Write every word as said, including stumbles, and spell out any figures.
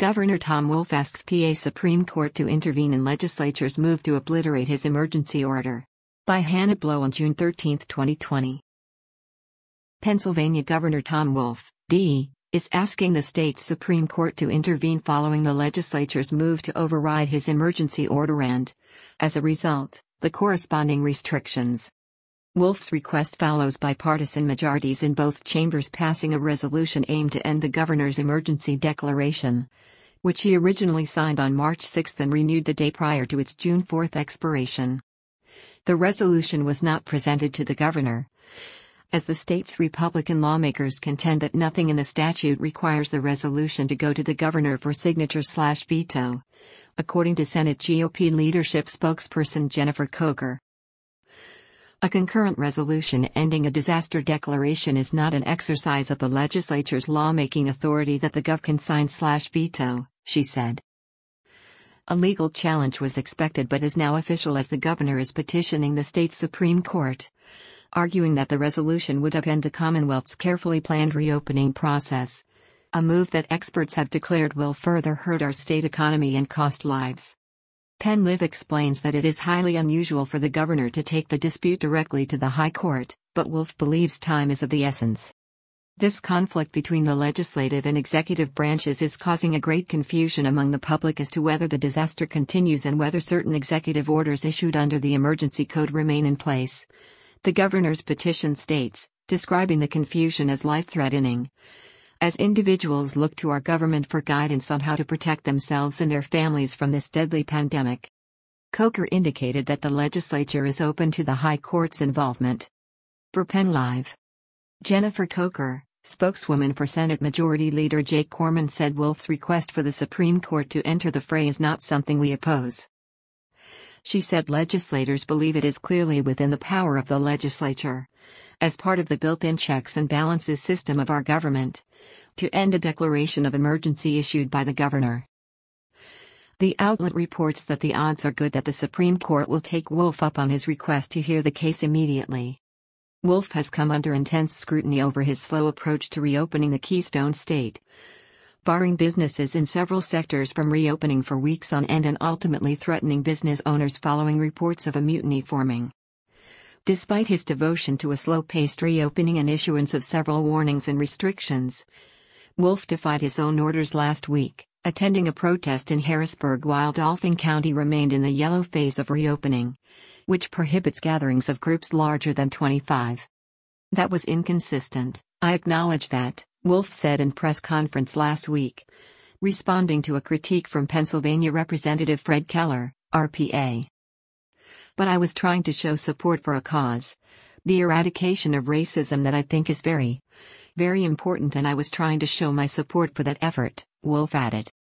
Governor Tom Wolf asks P A Supreme Court to intervene in legislature's move to obliterate his emergency order. By Hannah Blow on June thirteenth, twenty twenty. Pennsylvania Governor Tom Wolf, D, is asking the state's Supreme Court to intervene following the legislature's move to override his emergency order and, as a result, the corresponding restrictions. Wolf's request follows bipartisan majorities in both chambers passing a resolution aimed to end the governor's emergency declaration, which he originally signed on March sixth and renewed the day prior to its June fourth expiration. The resolution was not presented to the governor, as the state's Republican lawmakers contend that nothing in the statute requires the resolution to go to the governor for signature/veto, according to Senate G O P leadership spokesperson Jennifer Coker. A concurrent resolution ending a disaster declaration is not an exercise of the legislature's lawmaking authority that the gov can sign/veto, she said. A legal challenge was expected but is now official as the governor is petitioning the state's Supreme Court, arguing that the resolution would upend the Commonwealth's carefully planned reopening process, a move that experts have declared will further hurt our state economy and cost lives. PennLive explains that it is highly unusual for the governor to take the dispute directly to the High Court, but Wolf believes time is of the essence. This conflict between the legislative and executive branches is causing a great confusion among the public as to whether the disaster continues and whether certain executive orders issued under the emergency code remain in place. The governor's petition states, describing the confusion as life-threatening. As individuals look to our government for guidance on how to protect themselves and their families from this deadly pandemic. Coker indicated that the legislature is open to the High Court's involvement. For PennLive, Jennifer Coker, spokeswoman for Senate Majority Leader Jake Corman, said Wolf's request for the Supreme Court to enter the fray is not something we oppose. She said legislators believe it is clearly within the power of the legislature, as part of the built-in checks and balances system of our government, to end a declaration of emergency issued by the governor. The outlet reports that the odds are good that the Supreme Court will take Wolf up on his request to hear the case immediately. Wolf has come under intense scrutiny over his slow approach to reopening the Keystone State, barring businesses in several sectors from reopening for weeks on end and ultimately threatening business owners following reports of a mutiny forming. Despite his devotion to a slow-paced reopening and issuance of several warnings and restrictions, Wolf defied his own orders last week, attending a protest in Harrisburg while Dauphin County remained in the yellow phase of reopening, which prohibits gatherings of groups larger than twenty-five. That was inconsistent, I acknowledge that, Wolf said in press conference last week, responding to a critique from Pennsylvania Representative Fred Keller, R P A. But I was trying to show support for a cause, the eradication of racism, that I think is very, very important, and I was trying to show my support for that effort, Wolf added.